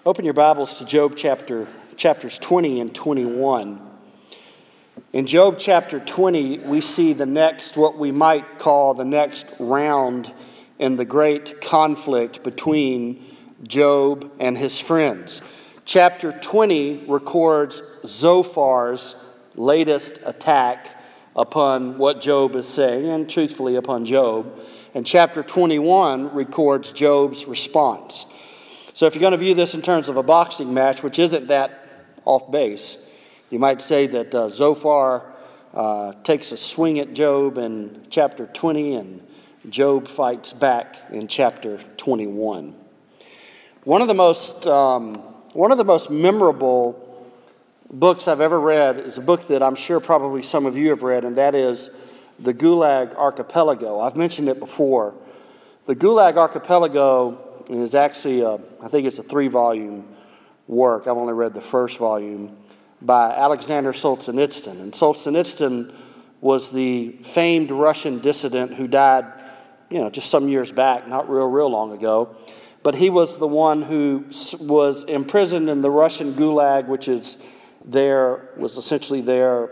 Open your Bibles to Job chapters 20 and 21. In Job chapter 20, we see what we might call the next round in the great conflict between Job and his friends. Chapter 20 records Zophar's latest attack upon what Job is saying, and truthfully upon Job. And chapter 21 records Job's response. So if you're going to view this in terms of a boxing match, which isn't that off base, you might say that Zophar takes a swing at Job in chapter 20, and Job fights back in chapter 21. One of the most memorable books I've ever read is a book that I'm sure probably some of you have read, and that is The Gulag Archipelago. I've mentioned it before. The Gulag Archipelago is actually, I think it's a 3-volume work. I've only read the first volume, by Alexander Solzhenitsyn. And Solzhenitsyn was the famed Russian dissident who died, just some years back, not real long ago. But he was the one who was imprisoned in the Russian Gulag, which was essentially their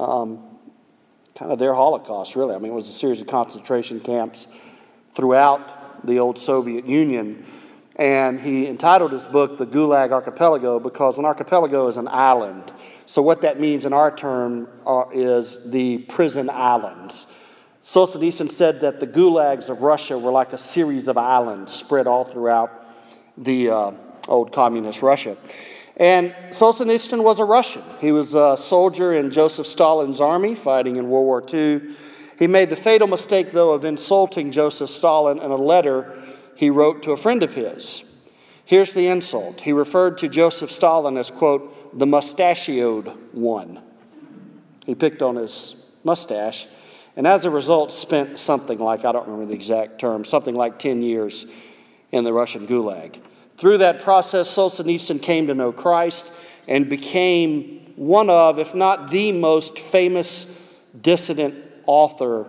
Holocaust, really. I mean, it was a series of concentration camps throughout the old Soviet Union. And he entitled his book The Gulag Archipelago because an archipelago is an island. So what that means in our term is the prison islands. Solzhenitsyn said that the gulags of Russia were like a series of islands spread all throughout the old communist Russia. And Solzhenitsyn was a Russian. He was a soldier in Joseph Stalin's army fighting in World War II. He made the fatal mistake, though, of insulting Joseph Stalin in a letter he wrote to a friend of his. Here's the insult. He referred to Joseph Stalin as, quote, the mustachioed one. He picked on his mustache, and as a result spent something like, I don't remember the exact term, something like 10 years in the Russian Gulag. Through that process, Solzhenitsyn came to know Christ and became one of, if not the most famous dissident author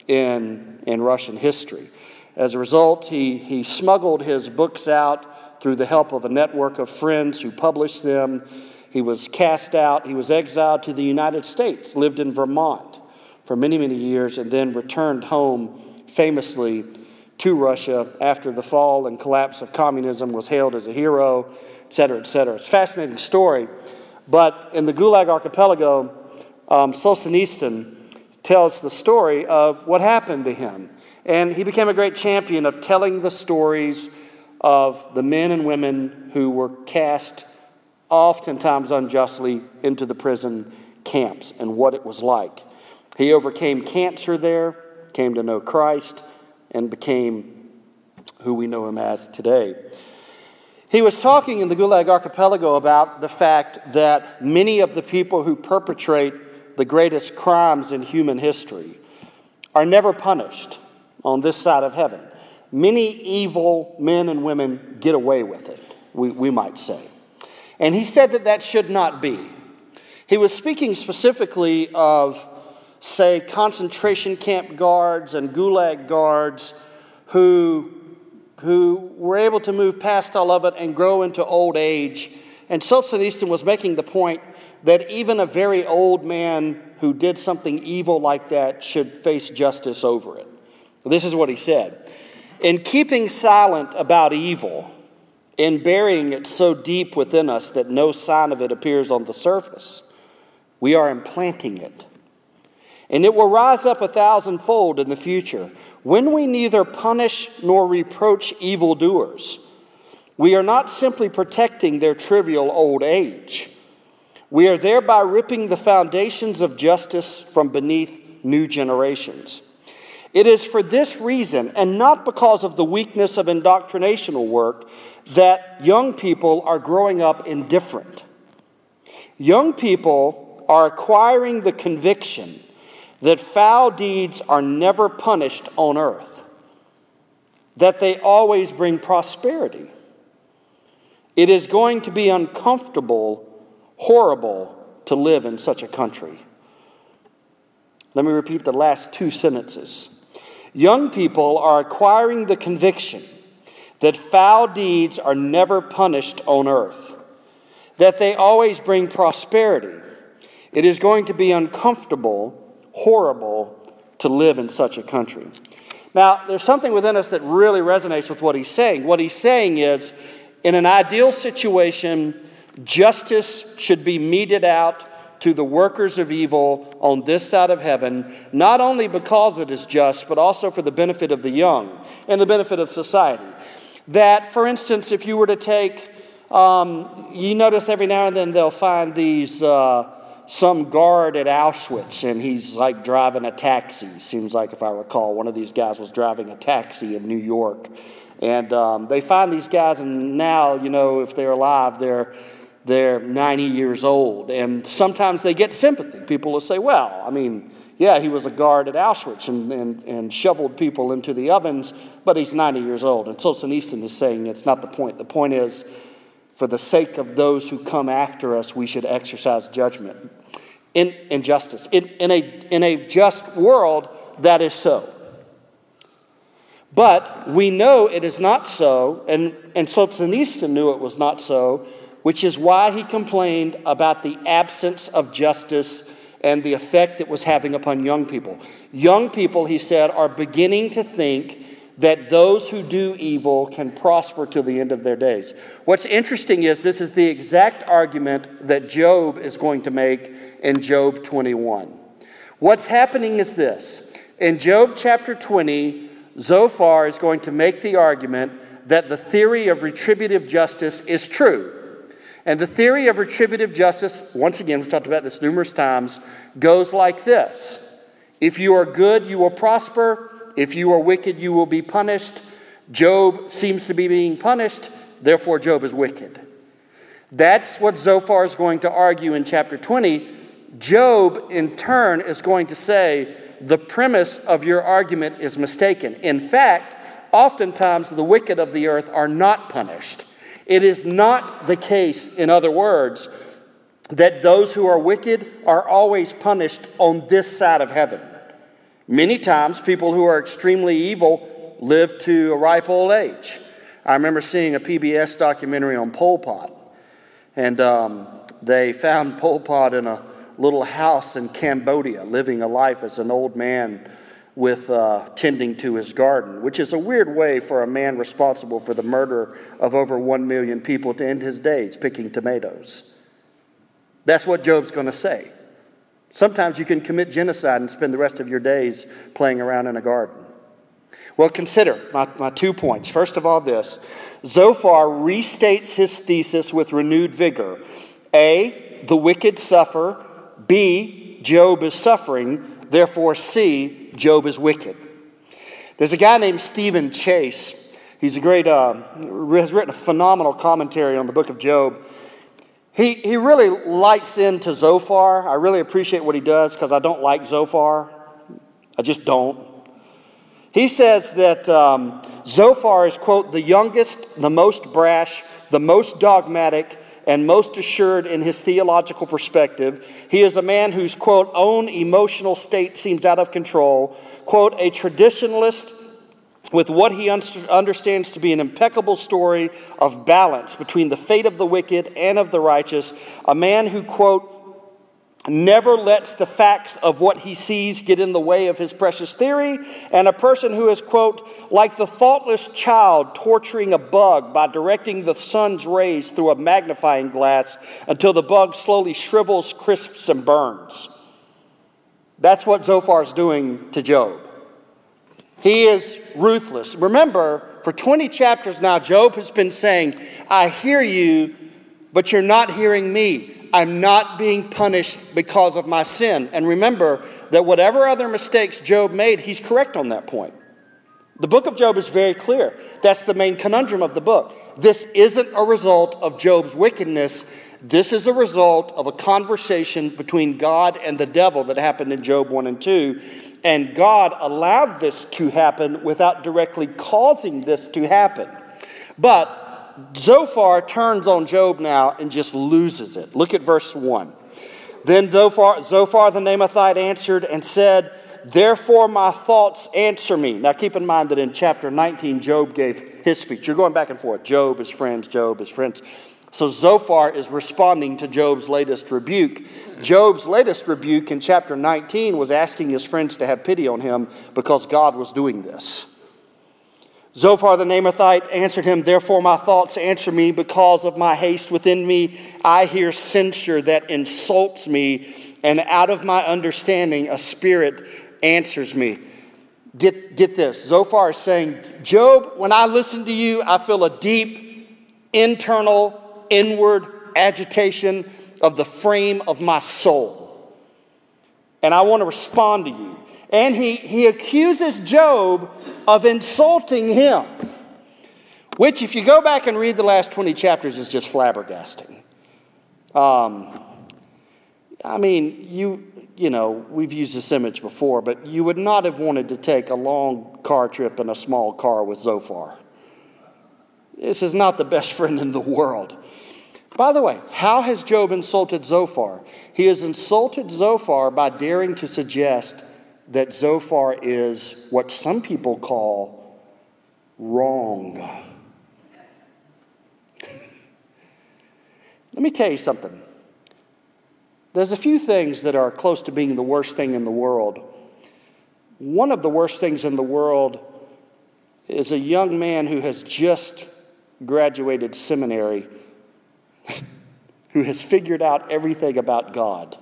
in Russian history. As a result, he smuggled his books out through the help of a network of friends who published them. He was cast out. He was exiled to the United States, lived in Vermont for many, many years, and then returned home famously to Russia after the fall and collapse of communism, was hailed as a hero, et cetera, et cetera. It's a fascinating story. But in the Gulag Archipelago, Solzhenitsyn tells the story of what happened to him. And he became a great champion of telling the stories of the men and women who were cast, oftentimes unjustly, into the prison camps and what it was like. He overcame cancer there, came to know Christ, and became who we know him as today. He was talking in the Gulag Archipelago about the fact that many of the people who perpetrate the greatest crimes in human history are never punished on this side of heaven. Many evil men and women get away with it, we might say. And he said that should not be. He was speaking specifically of, say, concentration camp guards and Gulag guards who were able to move past all of it and grow into old age. And Solzhenitsyn was making the point that even a very old man who did something evil like that should face justice over it. This is what he said. In keeping silent about evil, in burying it so deep within us that no sign of it appears on the surface, we are implanting it. And it will rise up 1,000-fold in the future. When we neither punish nor reproach evildoers, we are not simply protecting their trivial old age. We are thereby ripping the foundations of justice from beneath new generations. It is for this reason, and not because of the weakness of indoctrinational work, that young people are growing up indifferent. Young people are acquiring the conviction that foul deeds are never punished on earth, that they always bring prosperity. It is going to be uncomfortable, horrible to live in such a country. Let me repeat the last two sentences. Young people are acquiring the conviction that foul deeds are never punished on earth, that they always bring prosperity. It is going to be uncomfortable, horrible to live in such a country. Now, there's something within us that really resonates with what he's saying. What he's saying is, in an ideal situation, justice should be meted out to the workers of evil on this side of heaven, not only because it is just, but also for the benefit of the young and the benefit of society. That, for instance, if you were to take, you notice every now and then they'll find these, some guard at Auschwitz, and he's like driving a taxi. Seems like, if I recall, one of these guys was driving a taxi in New York. And they find these guys, and now, if they're alive, they're 90 years old. And sometimes they get sympathy. People will say, well, yeah, he was a guard at Auschwitz and shoveled people into the ovens, but he's 90 years old. And Solzhenitsyn is saying it's not the point. The point is, for the sake of those who come after us, we should exercise judgment in justice. In a just world, that is so. But we know it is not so, and Solzhenitsyn knew it was not so, which is why he complained about the absence of justice and the effect it was having upon young people. Young people, he said, are beginning to think that those who do evil can prosper to the end of their days. What's interesting is this is the exact argument that Job is going to make in Job 21. What's happening is this. In Job chapter 20, Zophar is going to make the argument that the theory of retributive justice is true. And the theory of retributive justice, once again, we've talked about this numerous times, goes like this. If you are good, you will prosper. If you are wicked, you will be punished. Job seems to be being punished, therefore Job is wicked. That's what Zophar is going to argue in chapter 20. Job, in turn, is going to say, the premise of your argument is mistaken. In fact, oftentimes the wicked of the earth are not punished. It is not the case, in other words, that those who are wicked are always punished on this side of heaven. Many times, people who are extremely evil live to a ripe old age. I remember seeing a PBS documentary on Pol Pot, and they found Pol Pot in a little house in Cambodia, living a life as an old man with tending to his garden, which is a weird way for a man responsible for the murder of over 1 million people to end his days picking tomatoes. That's what Job's going to say. Sometimes you can commit genocide and spend the rest of your days playing around in a garden. Well, consider my 2 points. First of all, this. Zophar restates his thesis with renewed vigor. A, the wicked suffer. B, Job is suffering. Therefore, C, Job is wicked. There's a guy named Stephen Chase. He's a great, has written a phenomenal commentary on the book of Job. He really lights into Zophar. I really appreciate what he does because I don't like Zophar. I just don't. He says that Zophar is, quote, the youngest, the most brash, the most dogmatic, and most assured in his theological perspective. He is a man whose, quote, own emotional state seems out of control. Quote, a traditionalist with what he understands to be an impeccable story of balance between the fate of the wicked and of the righteous. A man who, quote, never lets the facts of what he sees get in the way of his precious theory, and a person who is, quote, like the thoughtless child torturing a bug by directing the sun's rays through a magnifying glass until the bug slowly shrivels, crisps, and burns. That's what Zophar's doing to Job. He is ruthless. Remember, for 20 chapters now, Job has been saying, I hear you, but you're not hearing me. I'm not being punished because of my sin. And remember that whatever other mistakes Job made, he's correct on that point. The book of Job is very clear. That's the main conundrum of the book. This isn't a result of Job's wickedness. This is a result of a conversation between God and the devil that happened in Job 1 and 2. And God allowed this to happen without directly causing this to happen. But Zophar turns on Job now and just loses it. Look at verse 1. Then Zophar the Naamathite answered and said, therefore my thoughts answer me. Now keep in mind that in chapter 19, Job gave his speech. You're going back and forth. Job, his friends, Job, his friends. So Zophar is responding to Job's latest rebuke. Job's latest rebuke in chapter 19 was asking his friends to have pity on him because God was doing this. Zophar the Naamathite answered him, therefore my thoughts answer me because of my haste within me. I hear censure that insults me, and out of my understanding a spirit answers me. Get this. Zophar is saying, Job, when I listen to you, I feel a deep internal inward agitation of the frame of my soul. And I want to respond to you. And he accuses Job of insulting him, which if you go back and read the last 20 chapters is just flabbergasting. You know, we've used this image before, but you would not have wanted to take a long car trip in a small car with Zophar. This is not the best friend in the world. By the way, how has Job insulted Zophar? He has insulted Zophar by daring to suggest that Zophar is what some people call wrong. Let me tell you something. There's a few things that are close to being the worst thing in the world. One of the worst things in the world is a young man who has just graduated seminary who has figured out everything about God.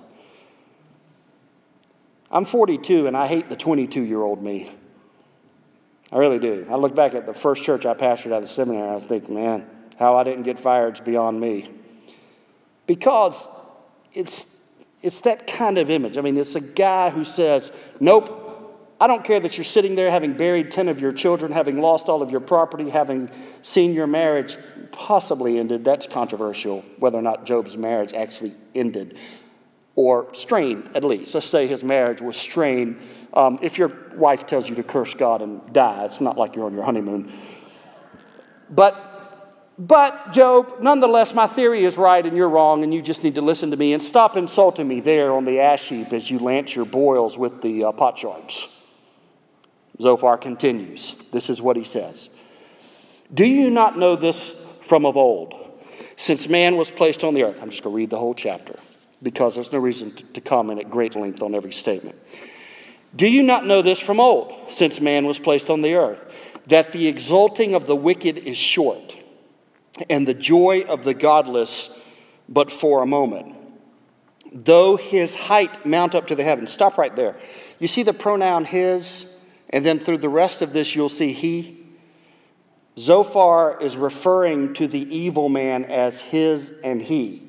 I'm 42 and I hate the 22-year-old me. I really do. I look back at the first church I pastored out of seminary and I was thinking, man, how I didn't get fired is beyond me. Because it's that kind of image. I mean, it's a guy who says, nope, I don't care that you're sitting there having buried 10 of your children, having lost all of your property, having seen your marriage possibly ended. That's controversial, whether or not Job's marriage actually ended. Or strained, at least. Let's say his marriage was strained. If your wife tells you to curse God and die, it's not like you're on your honeymoon. But Job, nonetheless, my theory is right and you're wrong, and you just need to listen to me and stop insulting me there on the ash heap as you lance your boils with the potsherds. Zophar continues. This is what he says. Do you not know this from of old? Since man was placed on the earth. I'm just going to read the whole chapter because there's no reason to comment at great length on every statement. Do you not know this from old, since man was placed on the earth, that the exulting of the wicked is short, and the joy of the godless but for a moment? Though his height mount up to the heavens. Stop right there. You see the pronoun his, and then through the rest of this you'll see he. Zophar is referring to the evil man as his and he.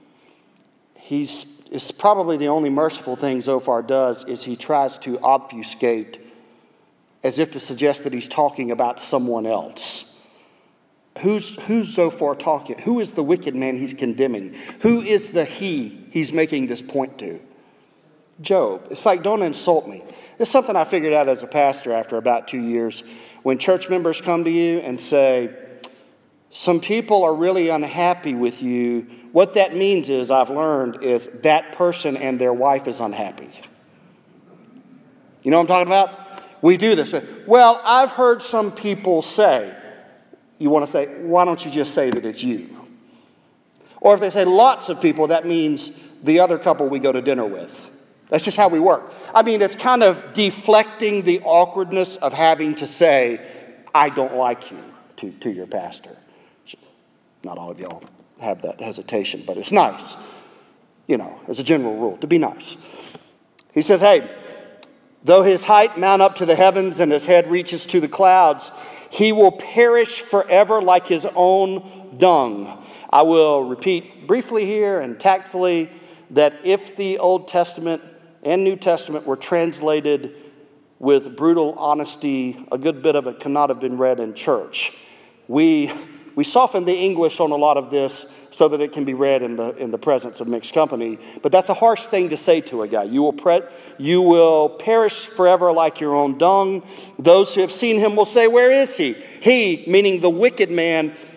It's probably the only merciful thing Zophar does is he tries to obfuscate as if to suggest that he's talking about someone else. Who's Zophar talking? Who is the wicked man he's condemning? Who is the he's making this point to? Job. It's like, don't insult me. It's something I figured out as a pastor after about 2 years. When church members come to you and say, some people are really unhappy with you, what that means is, I've learned, is that person and their wife is unhappy. You know what I'm talking about? We do this. Well, I've heard some people say, you want to say, why don't you just say that it's you? Or if they say lots of people, that means the other couple we go to dinner with. That's just how we work. I mean, it's kind of deflecting the awkwardness of having to say, I don't like you to your pastor. Not all of y'all have that hesitation, but it's nice, as a general rule, to be nice. He says, hey, though his height mount up to the heavens and his head reaches to the clouds, he will perish forever like his own dung. I will repeat briefly here and tactfully that if the Old Testament and New Testament were translated with brutal honesty, a good bit of it cannot have been read in church. We soften the English on a lot of this so that it can be read in the presence of mixed company. But that's a harsh thing to say to a guy. You will perish forever like your own dung. Those who have seen him will say, where is he? He, meaning the wicked man,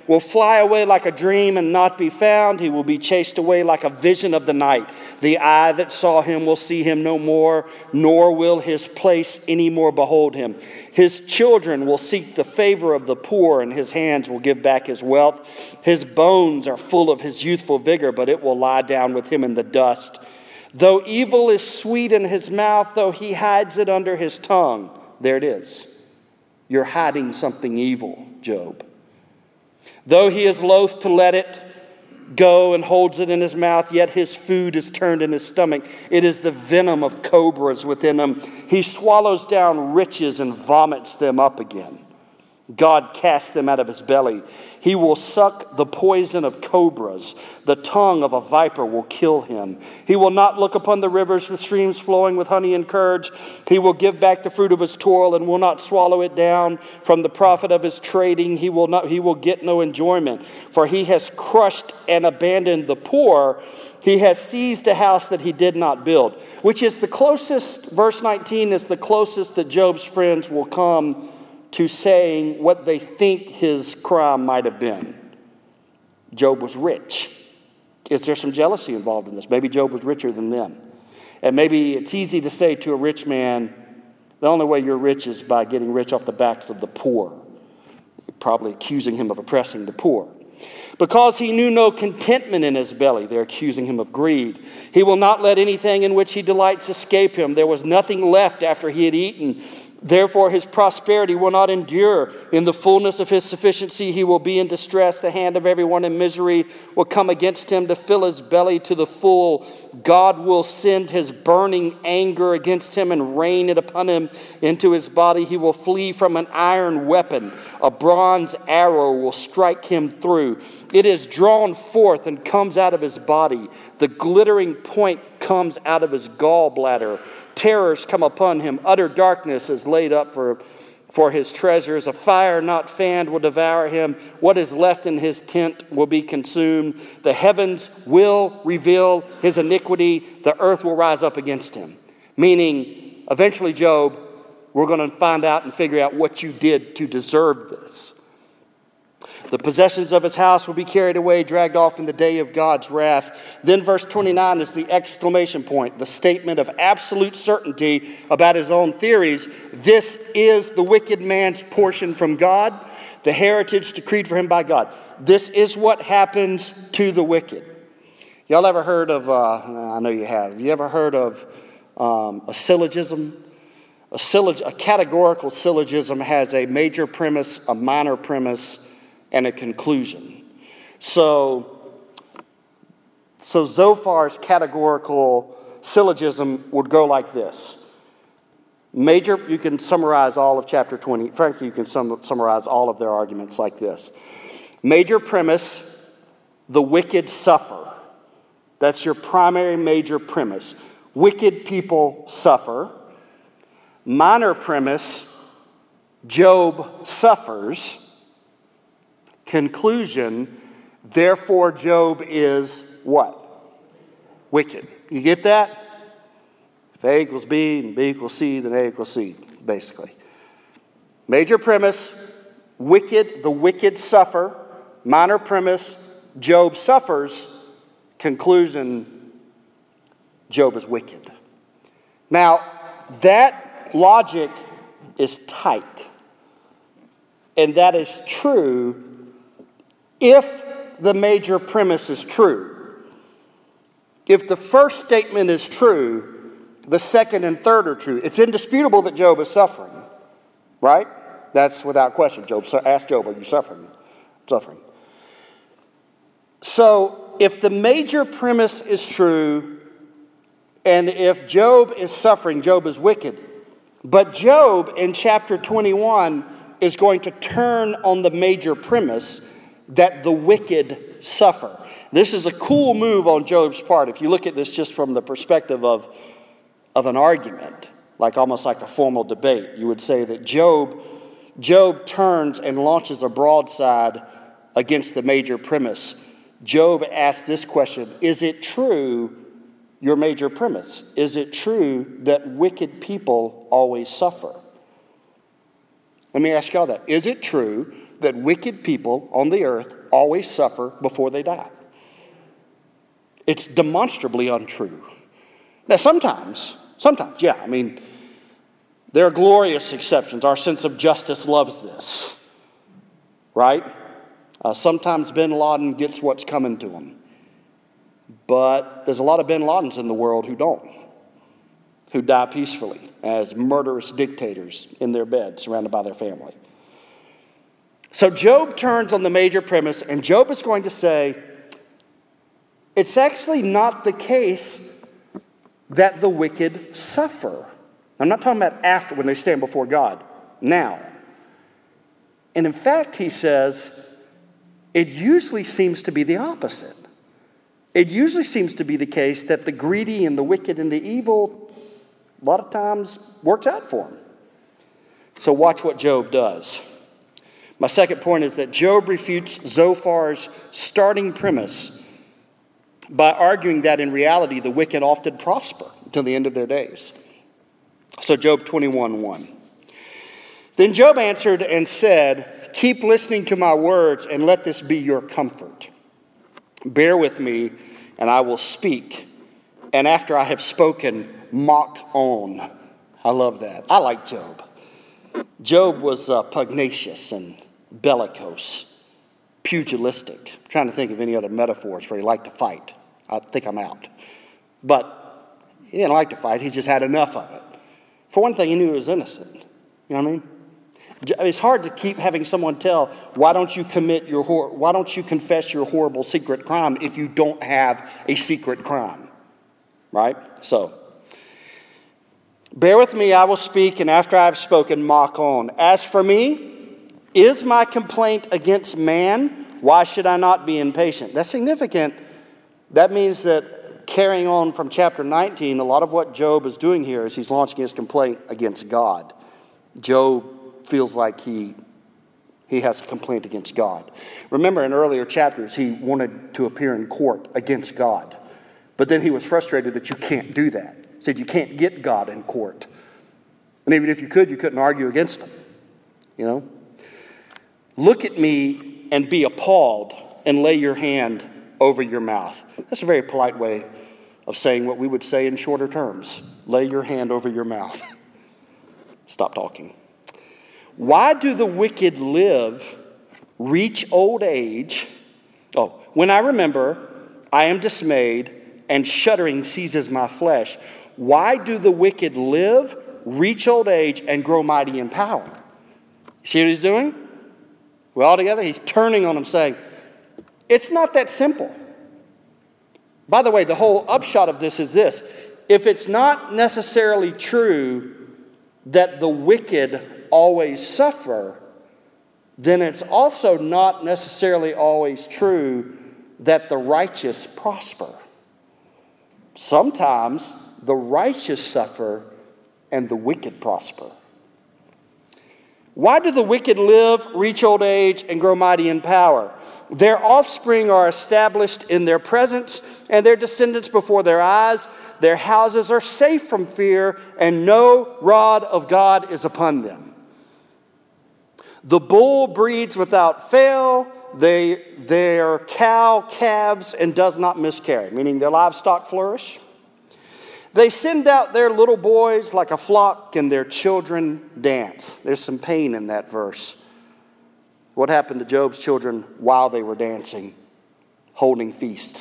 will fly away like a dream and not be found. He will be chased away like a vision of the night. The eye that saw him will see him no more, nor will his place any more behold him. His children will seek the favor of the poor, and his hands will give back his wealth. His bones are full of his youthful vigor, but it will lie down with him in the dust. Though evil is sweet in his mouth, though he hides it under his tongue. There it is. You're hiding something evil, Job. Though he is loath to let it go and holds it in his mouth, yet his food is turned in his stomach. It is the venom of cobras within him. He swallows down riches and vomits them up again. God casts them out of his belly. He will suck the poison of cobras. The tongue of a viper will kill him. He will not look upon the rivers, the streams flowing with honey and curds. He will give back the fruit of his toil and will not swallow it down. From the profit of his trading, he will get no enjoyment. For he has crushed and abandoned the poor. He has seized a house that he did not build. Which is the closest, verse 19 is the closest that Job's friends will come to saying what they think his crime might have been. Job was rich. Is there some jealousy involved in this? Maybe Job was richer than them. And maybe it's easy to say to a rich man, the only way you're rich is by getting rich off the backs of the poor. Probably accusing him of oppressing the poor. Because he knew no contentment in his belly, they're accusing him of greed. He will not let anything in which he delights escape him. There was nothing left after he had eaten. Therefore his prosperity will not endure. In the fullness of his sufficiency he will be in distress. The hand of everyone in misery will come against him to fill his belly to the full. God will send his burning anger against him and rain it upon him into his body. He will flee from an iron weapon. A bronze arrow will strike him through. It is drawn forth and comes out of his body. The glittering point comes out of his gallbladder. Terrors come upon him. Utter darkness is laid up for his treasures. A fire not fanned will devour him. What is left in his tent will be consumed. The heavens will reveal his iniquity. The earth will rise up against him. Meaning, eventually, Job, we're going to find out and figure out what you did to deserve this. The possessions of his house will be carried away, dragged off in the day of God's wrath. Then verse 29 is the exclamation point, the statement of absolute certainty about his own theories. This is the wicked man's portion from God, the heritage decreed for him by God. This is what happens to the wicked. Y'all ever heard of, I know you have you ever heard of a syllogism? A categorical syllogism has a major premise, a minor premise, and a conclusion. So Zophar's categorical syllogism would go like this. Major, you can summarize all of chapter 20. Frankly, you can summarize all of their arguments like this. Major premise, the wicked suffer. That's your primary major premise. Wicked people suffer. Minor premise, Job suffers. Conclusion, therefore Job is what? Wicked. You get that? If A equals B and B equals C, then A equals C, basically. Major premise, wicked, the wicked suffer. Minor premise, Job suffers. Conclusion, Job is wicked. Now, that logic is tight. And that is true if the major premise is true. If the first statement is true, the second and third are true. It's indisputable that Job is suffering, right? That's without question. Ask Job, are you suffering? Suffering. So if the major premise is true, and if Job is suffering, Job is wicked. But Job in chapter 21 is going to turn on the major premise that the wicked suffer. This is a cool move on Job's part. If you look at this just from the perspective of an argument, almost like a formal debate, you would say that Job turns and launches a broadside against the major premise. Job asks this question, is it true, your major premise? Is it true that wicked people always suffer? Let me ask y'all that. Is it true that wicked people on the earth always suffer before they die? It's demonstrably untrue. Now, sometimes, yeah, I mean, there are glorious exceptions. Our sense of justice loves this, right? Sometimes bin Laden gets what's coming to him. But there's a lot of bin Ladens in the world who don't, who die peacefully as murderous dictators in their bed, surrounded by their family. So Job turns on the major premise, and Job is going to say, it's actually not the case that the wicked suffer. I'm not talking about after, when they stand before God, now. And in fact, he says, it usually seems to be the opposite. It usually seems to be the case that the greedy and the wicked and the evil, a lot of times, works out for them. So watch what Job does. My second point is that Job refutes Zophar's starting premise by arguing that in reality the wicked often prosper until the end of their days. So Job 21:1. Then Job answered and said, keep listening to my words and let this be your comfort. Bear with me and I will speak. And after I have spoken, mock on. I love that. I like Job. Job was pugnacious and bellicose, pugilistic. I'm trying to think of any other metaphors where he liked to fight. I think I'm out. But he didn't like to fight. He just had enough of it. For one thing, he knew he was innocent. You know what I mean? It's hard to keep having someone tell, why don't you confess your horrible secret crime if you don't have a secret crime? Right? So, bear with me, I will speak, and after I have spoken, mock on. As for me, is my complaint against man? Why should I not be impatient? That's significant. That means that carrying on from chapter 19, a lot of what Job is doing here is he's launching his complaint against God. Job feels like he has a complaint against God. Remember, in earlier chapters, he wanted to appear in court against God. But then he was frustrated that you can't do that. He said you can't get God in court. And even if you could, you couldn't argue against him. You know? Look at me and be appalled and lay your hand over your mouth. That's a very polite way of saying what we would say in shorter terms. Lay your hand over your mouth. Stop talking. Why do the wicked live, reach old age? Oh, when I remember, I am dismayed, and shuddering seizes my flesh. Why do the wicked live, reach old age, and grow mighty in power? See what he's doing? We're all together. He's turning on them, saying, it's not that simple. By the way, the whole upshot of this is this. If it's not necessarily true that the wicked always suffer, then it's also not necessarily always true that the righteous prosper. Sometimes the righteous suffer and the wicked prosper. Why do the wicked live, reach old age, and grow mighty in power? Their offspring are established in their presence, and their descendants before their eyes. Their houses are safe from fear, and no rod of God is upon them. The bull breeds without fail. Their cow calves and does not miscarry, meaning their livestock flourish. They send out their little boys like a flock, and their children dance. There's some pain in that verse. What happened to Job's children while they were dancing, holding feast?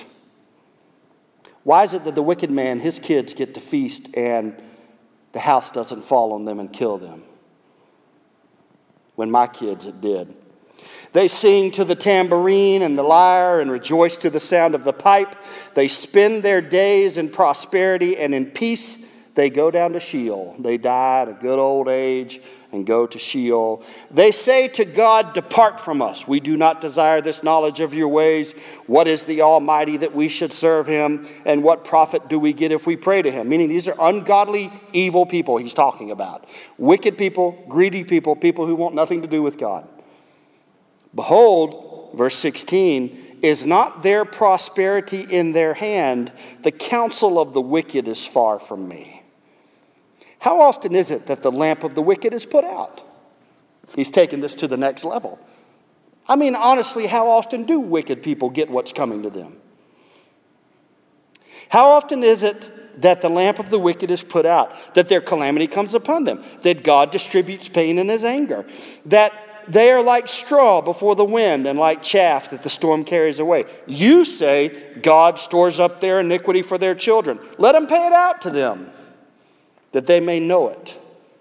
Why is it that the wicked man, his kids, get to feast and the house doesn't fall on them and kill them? When my kids, it did. They sing to the tambourine and the lyre and rejoice to the sound of the pipe. They spend their days in prosperity, and in peace they go down to Sheol. They die at a good old age and go to Sheol. They say to God, depart from us. We do not desire this knowledge of your ways. What is the Almighty that we should serve him? And what profit do we get if we pray to him? Meaning these are ungodly, evil people he's talking about. Wicked people, greedy people, people who want nothing to do with God. Behold, verse 16, is not their prosperity in their hand? The counsel of the wicked is far from me. How often is it that the lamp of the wicked is put out? He's taken this to the next level. I mean, honestly, how often do wicked people get what's coming to them? How often is it that the lamp of the wicked is put out, that their calamity comes upon them, that God distributes pain in his anger, that they are like straw before the wind and like chaff that the storm carries away? You say God stores up their iniquity for their children. Let him pay it out to them, that they may know it.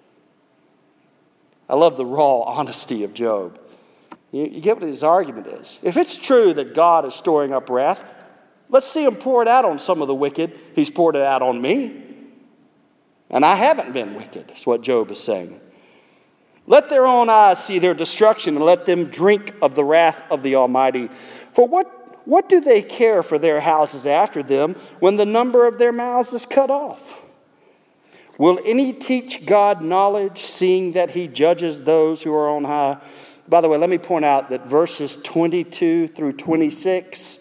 I love the raw honesty of Job. You get what his argument is. If it's true that God is storing up wrath, let's see him pour it out on some of the wicked. He's poured it out on me. And I haven't been wicked, is what Job is saying. Let their own eyes see their destruction, and let them drink of the wrath of the Almighty. For what do they care for their houses after them when the number of their mouths is cut off? Will any teach God knowledge, seeing that he judges those who are on high? By the way, let me point out that verses 22 through 26,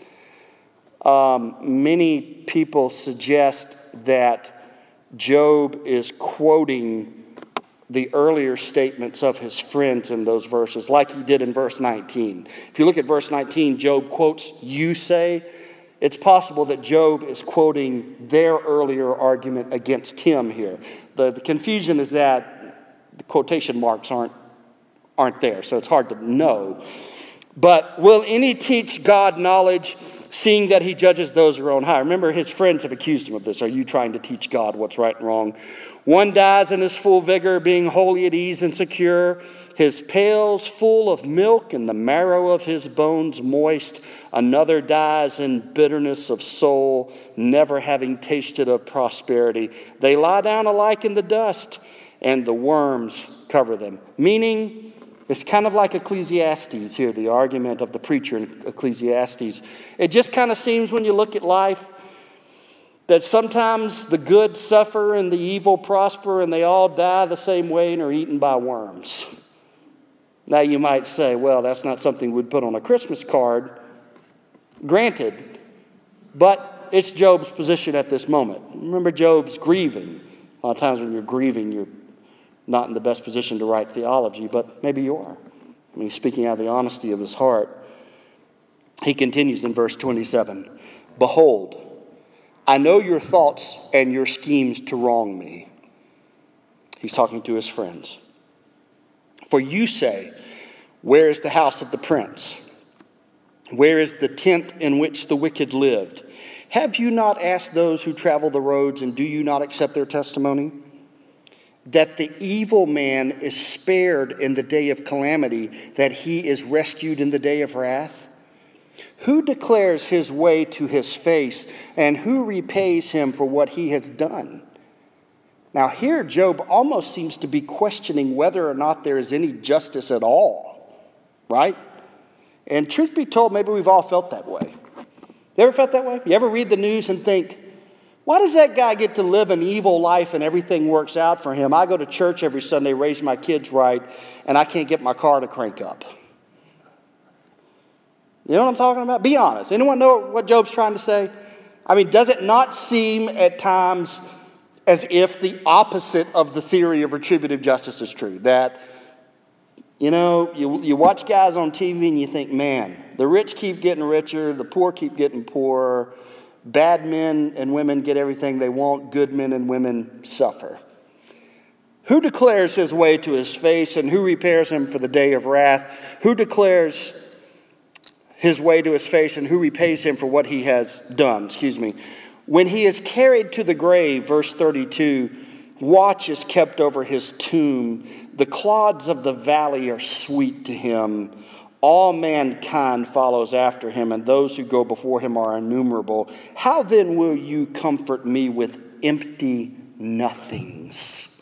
many people suggest that Job is quoting the earlier statements of his friends in those verses, like he did in verse 19. If you look at verse 19, Job quotes, "You say." It's possible that Job is quoting their earlier argument against him here. The confusion is that the quotation marks aren't there, so it's hard to know. But will any teach God knowledge, seeing that he judges those who are on high? Remember, his friends have accused him of this. Are you trying to teach God what's right and wrong? One dies in his full vigor, being wholly at ease and secure. His pails full of milk and the marrow of his bones moist. Another dies in bitterness of soul, never having tasted of prosperity. They lie down alike in the dust, and the worms cover them. Meaning, it's kind of like Ecclesiastes here, the argument of the preacher in Ecclesiastes. It just kind of seems when you look at life that sometimes the good suffer and the evil prosper, and they all die the same way and are eaten by worms. Now you might say, well, that's not something we'd put on a Christmas card. Granted, but it's Job's position at this moment. Remember, Job's grieving. A lot of times when you're grieving, you're not in the best position to write theology, but maybe you are. I mean, speaking out of the honesty of his heart. He continues in verse 27. Behold, I know your thoughts and your schemes to wrong me. He's talking to his friends. For you say, where is the house of the prince? Where is the tent in which the wicked lived? Have you not asked those who travel the roads, and do you not accept their testimony? That the evil man is spared in the day of calamity, that he is rescued in the day of wrath? Who declares his way to his face, and who repays him for what he has done? Now here Job almost seems to be questioning whether or not there is any justice at all, right? And truth be told, maybe we've all felt that way. You ever felt that way? You ever read the news and think, why does that guy get to live an evil life and everything works out for him? I go to church every Sunday, raise my kids right, and I can't get my car to crank up. You know what I'm talking about? Be honest. Anyone know what Job's trying to say? I mean, does it not seem at times as if the opposite of the theory of retributive justice is true? That, you know, you watch guys on TV and you think, man, the rich keep getting richer, the poor keep getting poorer, bad men and women get everything they want, good men and women suffer. Who declares his way to his face, and who repairs him for the day of wrath? Who declares his way to his face, and who repays him for what he has done? When he is carried to the grave, verse 32, watch is kept over his tomb. The clods of the valley are sweet to him. All mankind follows after him, and those who go before him are innumerable. How then will you comfort me with empty nothings?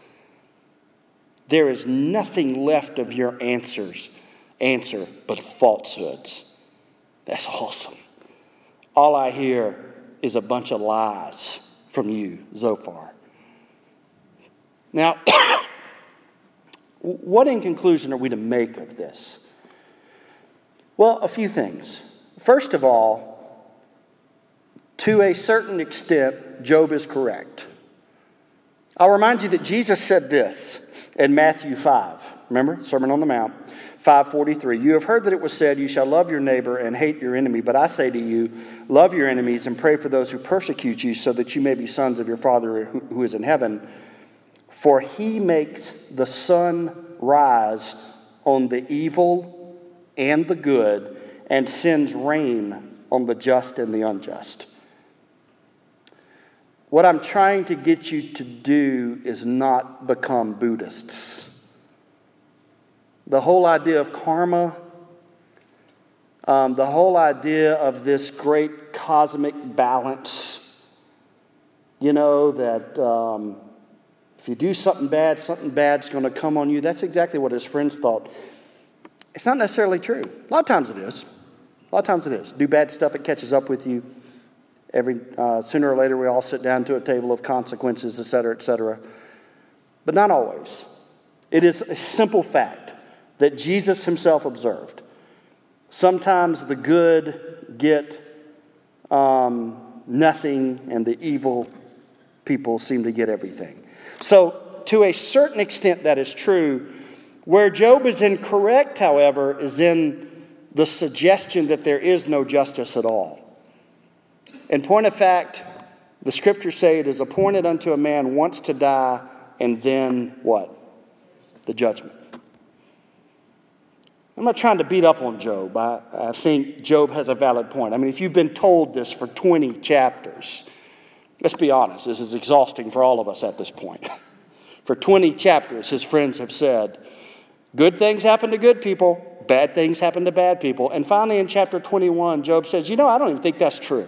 There is nothing left of your answer but falsehoods. That's awesome. All I hear is a bunch of lies from you, Zophar. Now, what in conclusion are we to make of this? Well, a few things. First of all, to a certain extent, Job is correct. I'll remind you that Jesus said this in Matthew 5. Remember, Sermon on the Mount, 5:43. You have heard that it was said, you shall love your neighbor and hate your enemy. But I say to you, love your enemies and pray for those who persecute you, so that you may be sons of your Father who is in heaven. For he makes the sun rise on the evil and the good, and sends rain on the just and the unjust. What I'm trying to get you to do is not become Buddhists. The whole idea of karma, the whole idea of this great cosmic balance, that if you do something bad's going to come on you. That's exactly what his friends thought. It's not necessarily true. A lot of times it is. Do bad stuff, it catches up with you. Sooner or later, we all sit down to a table of consequences, et cetera, et cetera. But not always. It is a simple fact that Jesus himself observed. Sometimes the good get nothing, and the evil people seem to get everything. So, to a certain extent, that is true. Where Job is incorrect, however, is in the suggestion that there is no justice at all. In point of fact, the scriptures say it is appointed unto a man once to die, and then what? The judgment. I'm not trying to beat up on Job. I think Job has a valid point. I mean, if you've been told this for 20 chapters, let's be honest, this is exhausting for all of us at this point. For 20 chapters, his friends have said, good things happen to good people, bad things happen to bad people. And finally, in chapter 21, Job says, I don't even think that's true.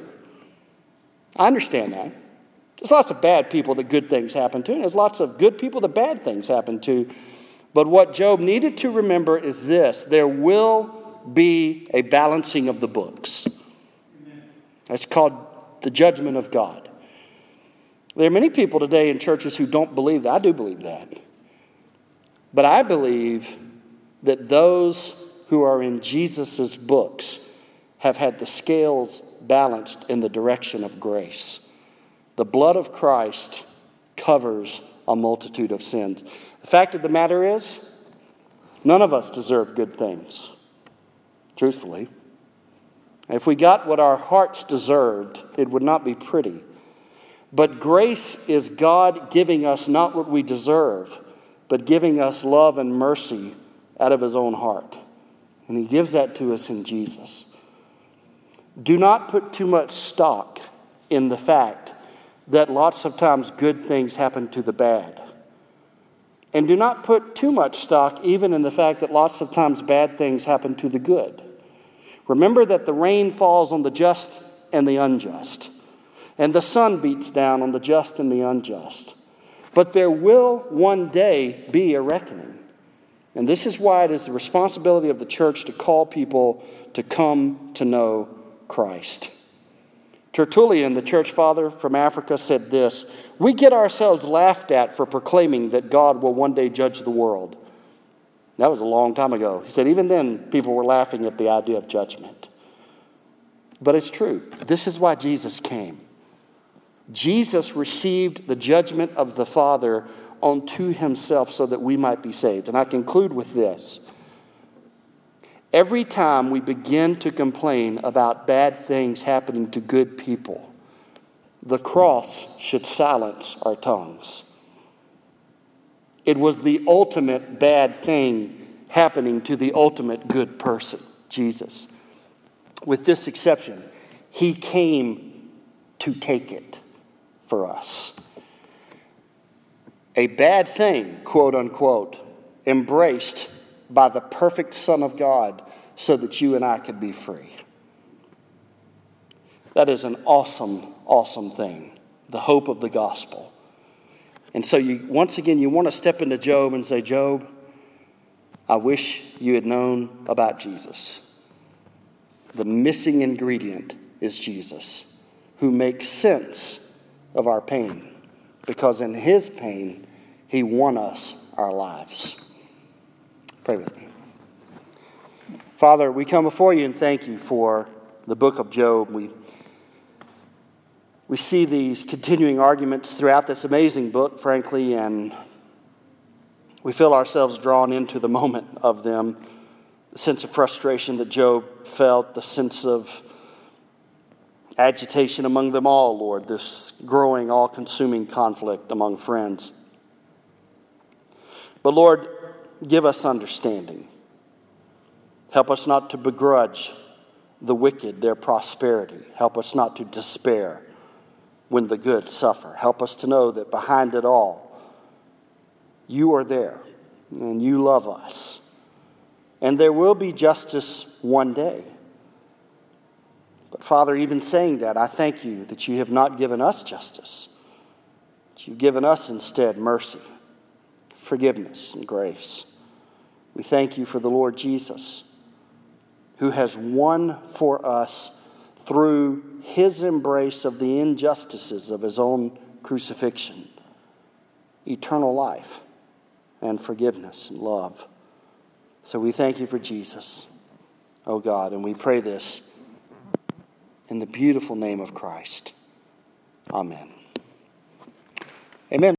I understand that. There's lots of bad people that good things happen to, and there's lots of good people that bad things happen to. But what Job needed to remember is this: there will be a balancing of the books. That's called the judgment of God. There are many people today in churches who don't believe that. I do believe that. But I believe that those who are in Jesus' books have had the scales balanced in the direction of grace. The blood of Christ covers a multitude of sins. The fact of the matter is, none of us deserve good things, truthfully. If we got what our hearts deserved, it would not be pretty. But grace is God giving us not what we deserve, but giving us love and mercy out of his own heart. And he gives that to us in Jesus. Do not put too much stock in the fact that lots of times good things happen to the bad. And do not put too much stock even in the fact that lots of times bad things happen to the good. Remember that the rain falls on the just and the unjust, and the sun beats down on the just and the unjust. But there will one day be a reckoning. And this is why it is the responsibility of the church to call people to come to know Christ. Tertullian, the church father from Africa, said this: we get ourselves laughed at for proclaiming that God will one day judge the world. That was a long time ago. He said even then people were laughing at the idea of judgment. But it's true. This is why Jesus came. Jesus received the judgment of the Father onto himself so that we might be saved. And I conclude with this. Every time we begin to complain about bad things happening to good people, the cross should silence our tongues. It was the ultimate bad thing happening to the ultimate good person, Jesus. With this exception, he came to take it for us. A bad thing, quote unquote, embraced by the perfect Son of God so that you and I could be free. That is an awesome, awesome thing. The hope of the gospel. And so once again, you want to step into Job and say, Job, I wish you had known about Jesus. The missing ingredient is Jesus, who makes sense of our pain, because in his pain, he won us our lives. Pray with me. Father, we come before you and thank you for the book of Job. We see these continuing arguments throughout this amazing book, frankly, and We feel ourselves drawn into the moment of them, the sense of frustration that Job felt, the sense of agitation among them all, Lord, this growing, all-consuming conflict among friends. But Lord, give us understanding. Help us not to begrudge the wicked their prosperity. Help us not to despair when the good suffer. Help us to know that behind it all, you are there and you love us. And there will be justice one day. But Father, even saying that, I thank you that you have not given us justice. That you've given us instead mercy, forgiveness, and grace. We thank you for the Lord Jesus, who has won for us through his embrace of the injustices of his own crucifixion, eternal life and forgiveness and love. So we thank you for Jesus, oh God, and we pray this in the beautiful name of Christ. Amen. Amen.